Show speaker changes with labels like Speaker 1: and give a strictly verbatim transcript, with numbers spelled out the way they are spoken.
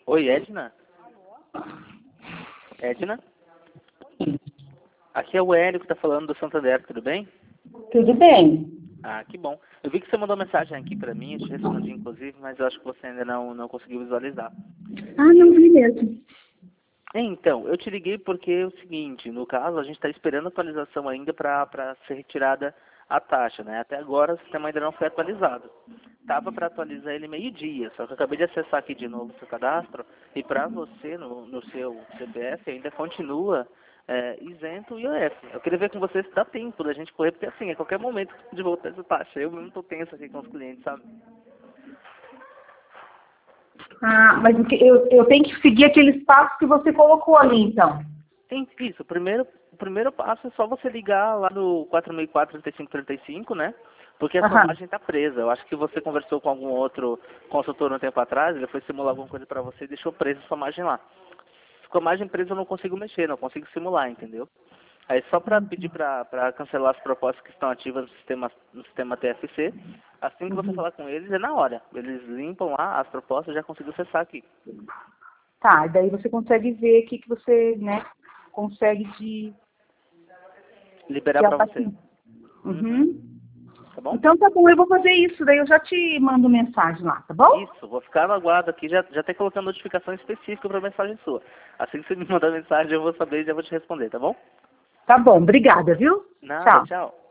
Speaker 1: Oi, Edna? Edna? Aqui é o Hélio que tá falando do Santander, tudo bem?
Speaker 2: Tudo bem.
Speaker 1: Ah, que bom. Eu vi que você mandou mensagem aqui pra mim, eu te respondi inclusive, mas eu acho que você ainda não, não conseguiu visualizar.
Speaker 2: Ah, não vi mesmo.
Speaker 1: Então, eu te liguei porque é o seguinte, no caso, a gente está esperando atualização ainda para ser retirada a taxa, né? Até agora o sistema ainda não foi atualizado. Tava para atualizar ele meio-dia, só que eu acabei de acessar aqui de novo o seu cadastro e para você, no, no seu C P F, ainda continua é, isento o I O F. Eu queria ver com você se dá tempo da gente correr, porque assim, a qualquer momento de voltar essa taxa. Eu mesmo tô tenso aqui com os clientes, sabe?
Speaker 2: Ah, mas o que- eu, eu tenho que seguir aqueles passos que você colocou ali, então.
Speaker 1: Tem isso. O primeiro, o primeiro passo é só você ligar lá no quatro seis quatro, três cinco três cinco, né? Porque a sua
Speaker 2: Aham.
Speaker 1: margem está presa. Eu acho que você conversou com algum outro consultor um tempo atrás, ele foi simular alguma coisa para você e deixou presa a sua margem lá. Com a margem presa eu não consigo mexer, não consigo simular, entendeu? Aí só para pedir para cancelar as propostas que estão ativas no sistema, no sistema T F C, assim que você
Speaker 2: Uhum.
Speaker 1: falar com eles, é na hora. Eles limpam lá as propostas e já consigo acessar aqui.
Speaker 2: Tá, daí você consegue ver o que, que você, né, consegue de,
Speaker 1: Liberar
Speaker 2: de
Speaker 1: para você.
Speaker 2: abaixo.
Speaker 1: Uhum.
Speaker 2: Uhum.
Speaker 1: Tá bom?
Speaker 2: Então tá bom, eu vou fazer isso, daí eu já te mando mensagem lá, tá bom?
Speaker 1: Isso, vou ficar no aguardo aqui, já, já até colocando notificação específica para mensagem sua. Assim que você me mandar mensagem, eu vou saber e já vou te responder, tá bom?
Speaker 2: Tá bom, obrigada, viu?
Speaker 1: Nada,
Speaker 2: Tchau.
Speaker 1: tchau.